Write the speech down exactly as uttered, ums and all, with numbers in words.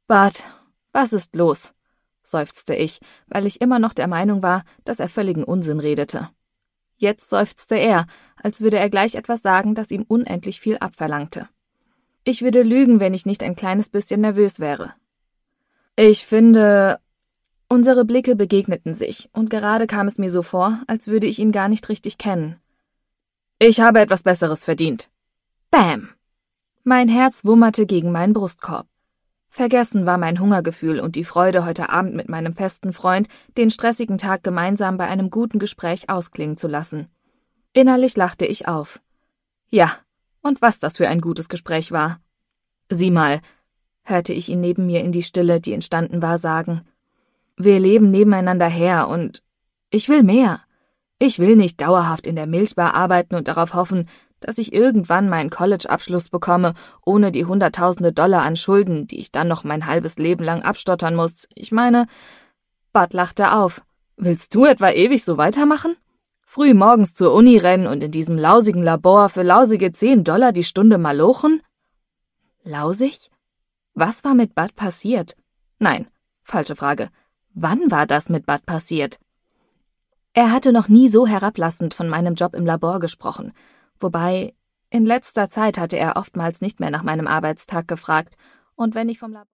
Bart, was ist los?« seufzte ich, weil ich immer noch der Meinung war, dass er völligen Unsinn redete. Jetzt seufzte er, als würde er gleich etwas sagen, das ihm unendlich viel abverlangte. Ich würde lügen, wenn ich nicht ein kleines bisschen nervös wäre. »Ich finde...« Unsere Blicke begegneten sich, und gerade kam es mir so vor, als würde ich ihn gar nicht richtig kennen. »Ich habe etwas Besseres verdient.« Bäm! Mein Herz wummerte gegen meinen Brustkorb. Vergessen war mein Hungergefühl und die Freude, heute Abend mit meinem festen Freund den stressigen Tag gemeinsam bei einem guten Gespräch ausklingen zu lassen. Innerlich lachte ich auf. Ja, und was das für ein gutes Gespräch war. »Sieh mal«, hörte ich ihn neben mir in die Stille, die entstanden war, sagen. »Wir leben nebeneinander her und ich will mehr. Ich will nicht dauerhaft in der Milchbar arbeiten und darauf hoffen, dass ich irgendwann meinen College-Abschluss bekomme, ohne die Hunderttausende Dollar an Schulden, die ich dann noch mein halbes Leben lang abstottern muss. Ich meine...« Bud lachte auf. »Willst du etwa ewig so weitermachen? Früh morgens zur Uni rennen und in diesem lausigen Labor für lausige zehn Dollar die Stunde malochen?« Lausig? Was war mit Bud passiert? Nein, falsche Frage. Wann war das mit Bud passiert? Er hatte noch nie so herablassend von meinem Job im Labor gesprochen, wobei in letzter Zeit hatte er oftmals nicht mehr nach meinem Arbeitstag gefragt, und wenn ich vom Labor